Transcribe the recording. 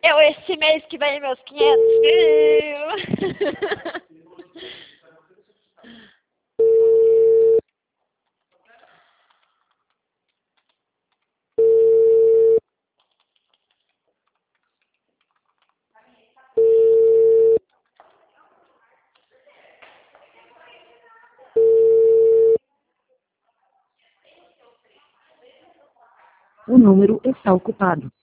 Eu esse mês que vem meus 500 mil. O número está ocupado.